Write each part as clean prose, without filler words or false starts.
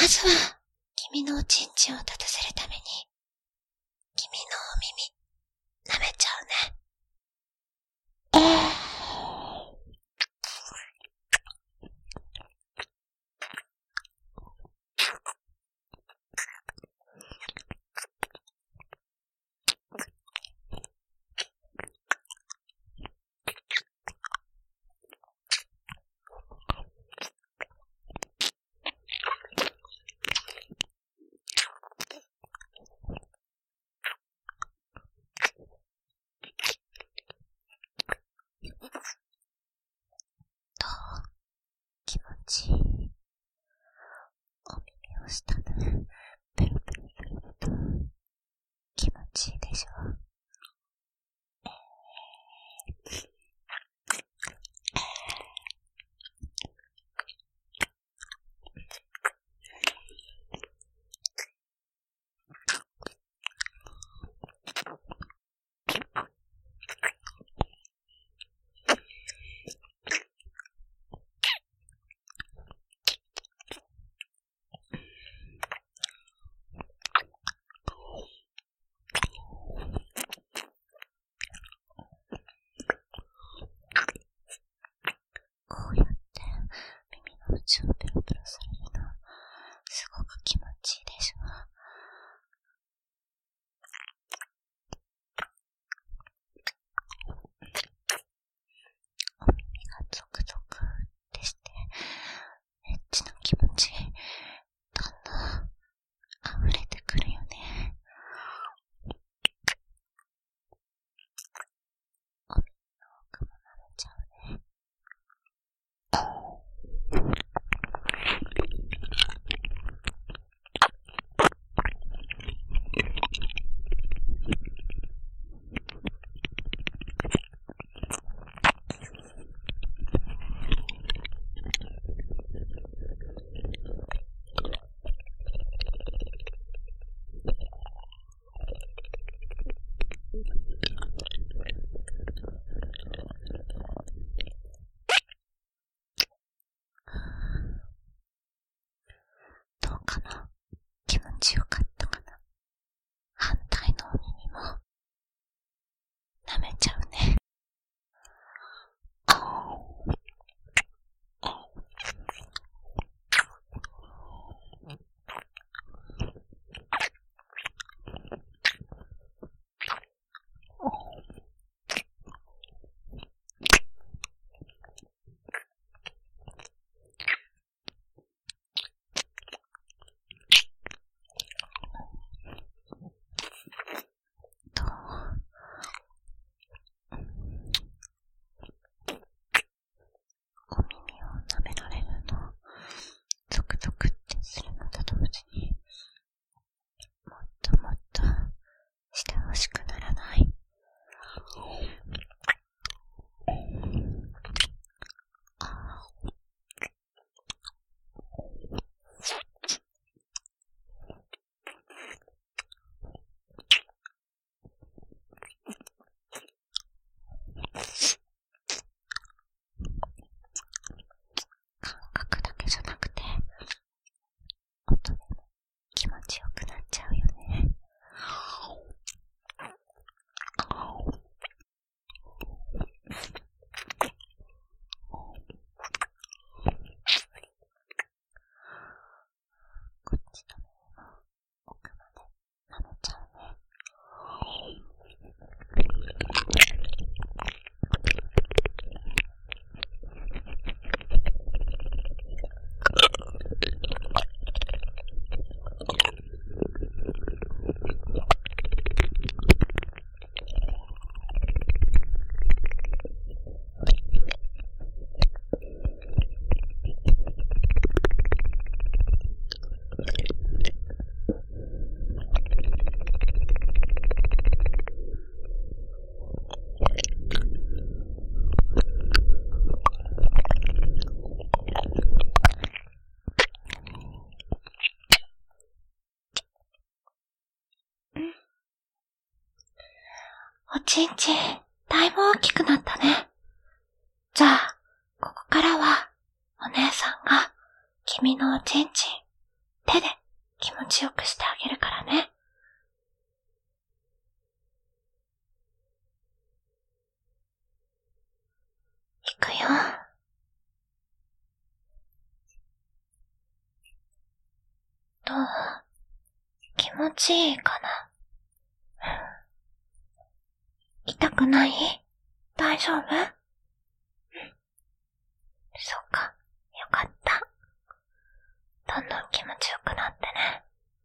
まずは、君のおちんちんを立たせるために、君のお耳、舐めちゃうね。気持ちいい。お耳を下でペロペロされると気持ちいいでしょ。こうやって耳の内をペロペロされるのすごく気持ちいいでしょ。お耳がゾクゾクってしてエッチな気持ちどんどん溢れてくるよね。お耳の奥も舐めちゃうね。どうかな？気持ちよかったかな？反対のお耳も舐めちゃうね。お耳を舐められるのゾクゾクってするのと同時にもっともっとしてほしくならない？感覚だけじゃなくて音でも気持ちよくなっちゃうよね。こっちの耳も奥まで舐めちゃうね。おちんちん、だいぶ大きくなったね。じゃあ、ここからは、お姉さんが、君のおちんちん、 手で気持ちよくしてあげるからね。いくよ。どう？気持ちいいかな？痛くない？大丈夫？そっか、よかった。どんどん気持ちよくなってね。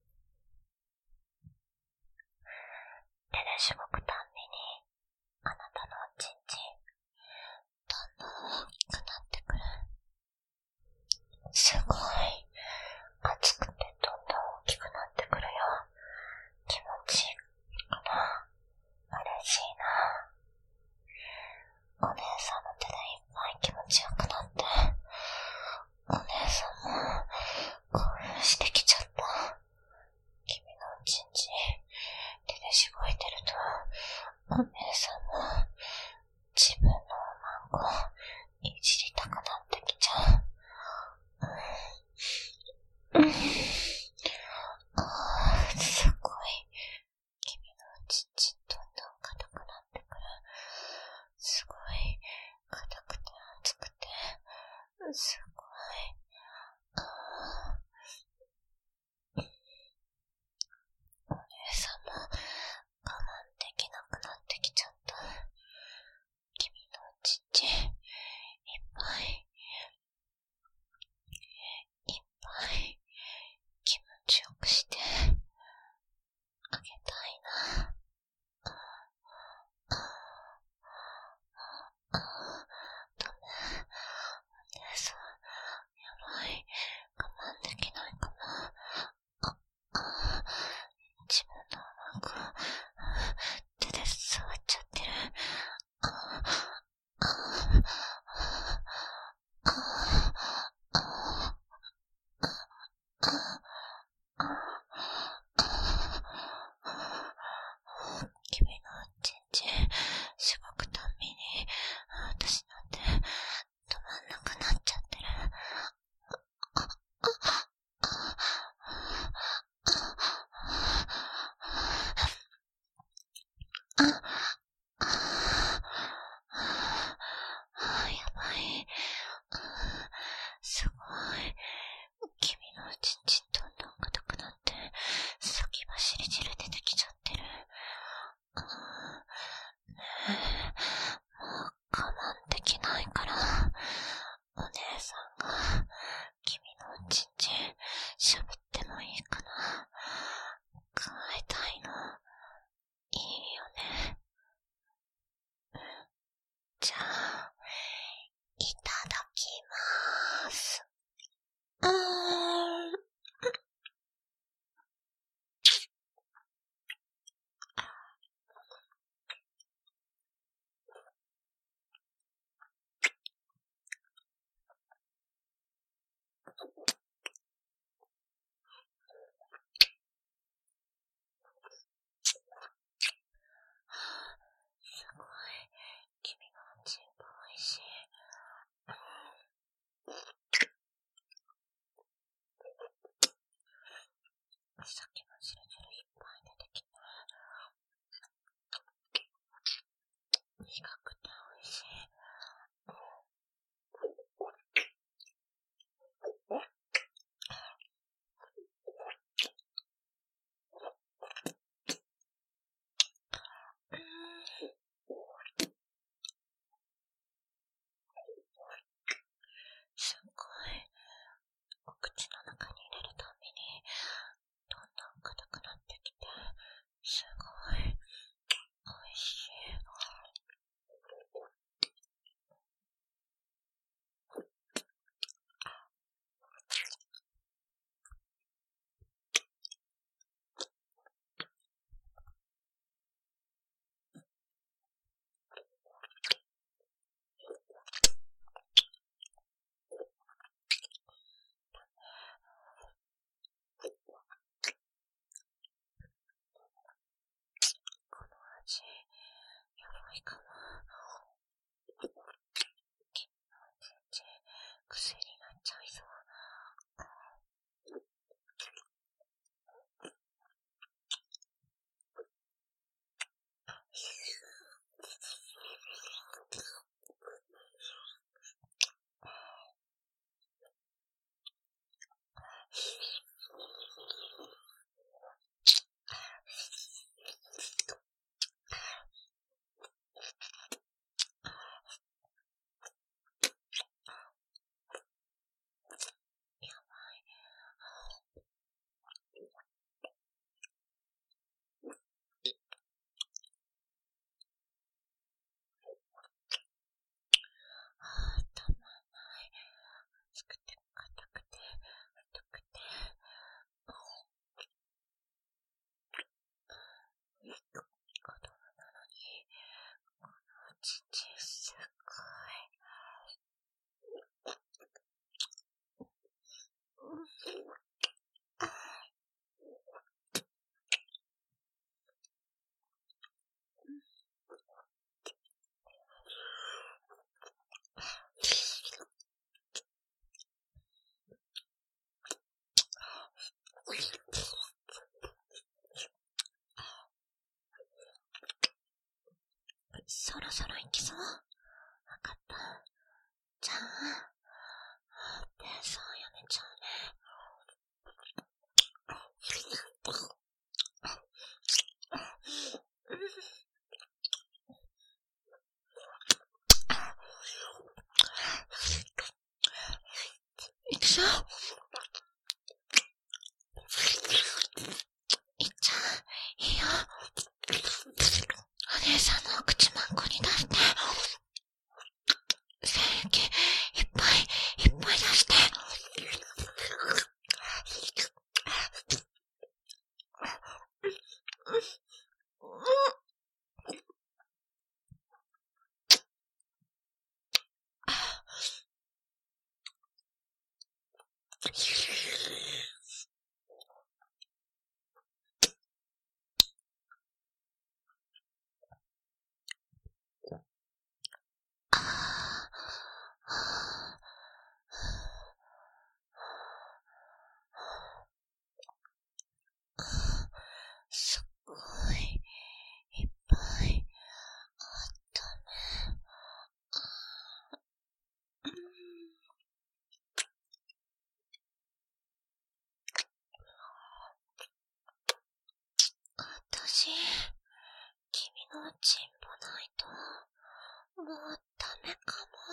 手でしごくたんびに、あなたのおちんちん、どんどん大きくなってくる。すごい、熱くてどんどん大きくなってくるよ。気持ちいいかな？嬉しいな。お姉さんの手でいっぱい気持ちよくなって、お姉さんも興奮してきちゃった。君のおちんちん手でしごいてると、お姉さんも自分のおまんこいじりたくなってきちゃう。すごい。君のおちんちんどんどん硬くなってくる。すごい。硬くて熱くて。すごい。お姉さんも我慢できなくなってきちゃった。君のおちんちんいっぱい気持ちよくしてあげたいな。ダメ。お姉さん、やばい。我慢できないかも。自分のおまんこ手で触っちゃってる。君のおちんちんしごくたんびに私なんて止まんなくなっちゃってる。やばい。すごい。君のおちんちんどんどん硬くなって先走り汁出てきちゃってる。ねえ、もう我慢できないからお姉さんが君のおちんちんしゃぶってもいいかな。可愛いたいの。いいよね。じゃあいただきまーす。すごい。君のおちんぽ美味しい。さっきの汁汁いっぱい出てきて苦くて美味しい。すごい。お口の中に入れるたびにどんどん硬くなってきて、すごい美味しい。この味やばいかも。君のおちんちん癖になっちゃいそう。 私、君のチンポないと、もうダメかも。